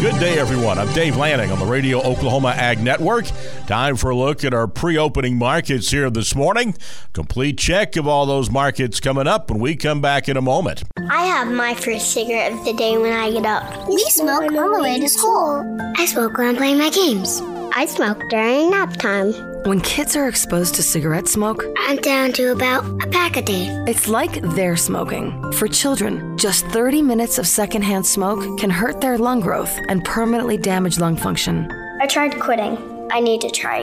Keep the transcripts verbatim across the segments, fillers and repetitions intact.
Good day, everyone. I'm Dave Lanning on the Radio Oklahoma Ag Network. Time for a look at our pre-opening markets here this morning. Complete check of all those markets coming up when we come back in a moment. I have my first cigarette of the day when I get up. We smoke on the way to school. I smoke when I'm playing my games. I smoke during nap time. When kids are exposed to cigarette smoke, I'm down to about a pack a day. It's like they're smoking. For children, just thirty minutes of secondhand smoke can hurt their lung growth and permanently damage lung function. I tried quitting. I need to try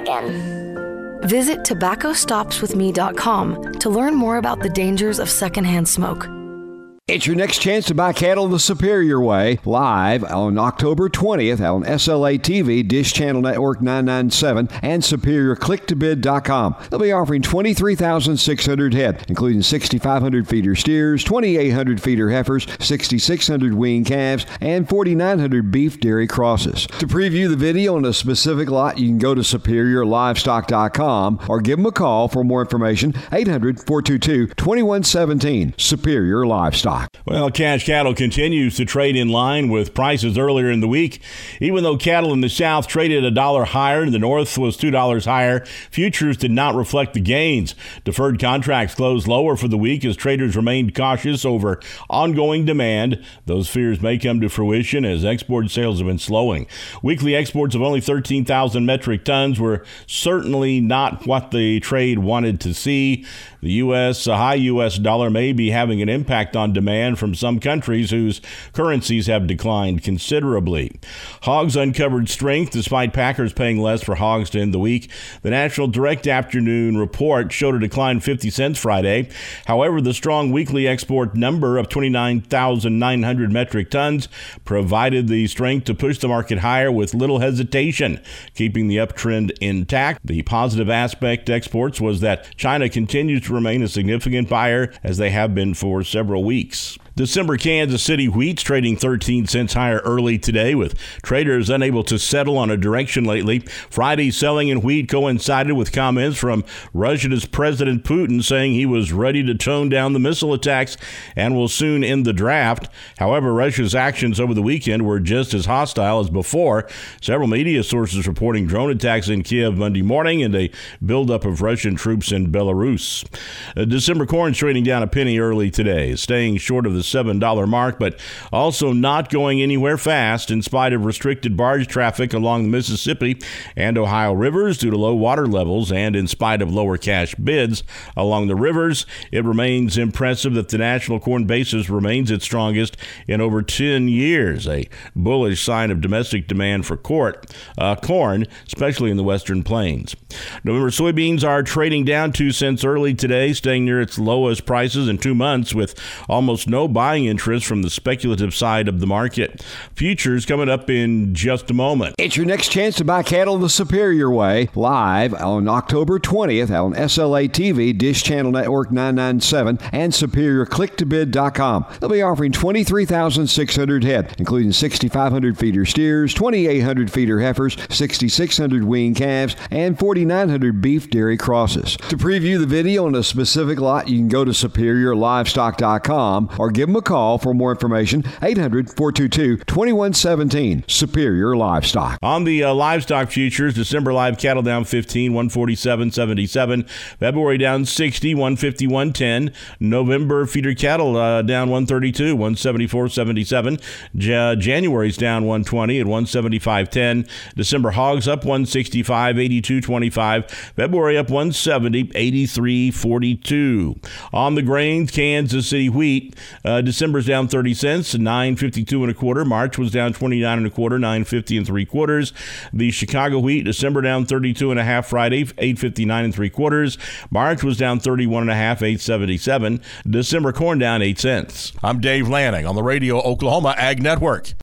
again. Visit tobacco stops with me dot com to learn more about the dangers of secondhand smoke. It's your next chance to buy cattle the Superior Way, live on October twentieth on S L A T V, Dish Channel Network nine ninety-seven, and superior click to bid dot com. They'll be offering twenty-three thousand six hundred head, including sixty-five hundred feeder steers, twenty-eight hundred feeder heifers, sixty-six hundred weaned calves, and forty-nine hundred beef dairy crosses. To preview the video on a specific lot, you can go to superior livestock dot com or give them a call for more information, eight hundred, four two two, two one one seven. Superior Livestock. Well, cash cattle continues to trade in line with prices earlier in the week. Even though cattle in the south traded a dollar higher and the north was two dollars higher, futures did not reflect the gains. Deferred contracts closed lower for the week as traders remained cautious over ongoing demand. Those fears may come to fruition as export sales have been slowing. Weekly exports of only thirteen thousand metric tons were certainly not what the trade wanted to see. The U S, a high U S dollar may be having an impact on demand from some countries whose currencies have declined considerably. Hogs uncovered strength despite packers paying less for hogs to end the week. The National Direct Afternoon Report showed a decline of fifty cents Friday. However, the strong weekly export number of twenty-nine thousand nine hundred metric tons provided the strength to push the market higher with little hesitation, keeping the uptrend intact. The positive aspect exports was that China continues to remain a significant buyer as they have been for several weeks. December Kansas City wheat's trading thirteen cents higher early today, with traders unable to settle on a direction lately. Friday's selling in wheat coincided with comments from Russia's President Putin saying he was ready to tone down the missile attacks and will soon end the draft. However, Russia's actions over the weekend were just as hostile as before. Several media sources reporting drone attacks in Kiev Monday morning and a buildup of Russian troops in Belarus. Uh, December corn's trading down a penny early today, staying short of the seven dollar mark, but also not going anywhere fast in spite of restricted barge traffic along the Mississippi and Ohio rivers due to low water levels, and in spite of lower cash bids along the rivers. It remains impressive that the national corn basis remains its strongest in over ten years, a bullish sign of domestic demand for court, uh, corn, especially in the western plains. November soybeans are trading down two cents early today, staying near its lowest prices in two months with almost no buying interest from the speculative side of the market. Futures coming up in just a moment. It's your next chance to buy cattle the Superior Way, live on October twentieth on S L A T V, Dish Channel Network nine ninety-seven, and superior click to bid dot com. They'll be offering twenty-three thousand six hundred head, including sixty-five hundred feeder steers, twenty-eight hundred feeder heifers, sixty-six hundred weaned calves, and forty-nine hundred beef dairy crosses. To preview the video on a specific lot, you can go to superior livestock dot com or give them a call for more information, eight hundred, four two two, two one one seven. Superior Livestock. On the uh, livestock futures, December live cattle down fifteen, one forty-seven seventy-seven. February down sixty, one fifty-one ten. November feeder cattle uh, down one thirty-two, one seventy-four seventy-seven. Ja- January's down one twenty at one seventy-five ten. December hogs up one sixty-five, eighty-two twenty-five. February up one seventy, eighty-three forty-two. On the grains, Kansas City wheat, uh, December's down thirty cents, nine fifty-two and a quarter. March was down twenty-nine and a quarter, nine fifty and three quarters. The Chicago wheat, December down thirty-two and a half Friday, eight fifty-nine and three quarters. March was down thirty-one and a half, eight seventy-seven. December corn down eight cents. I'm Dave Lanning on the Radio Oklahoma Ag Network.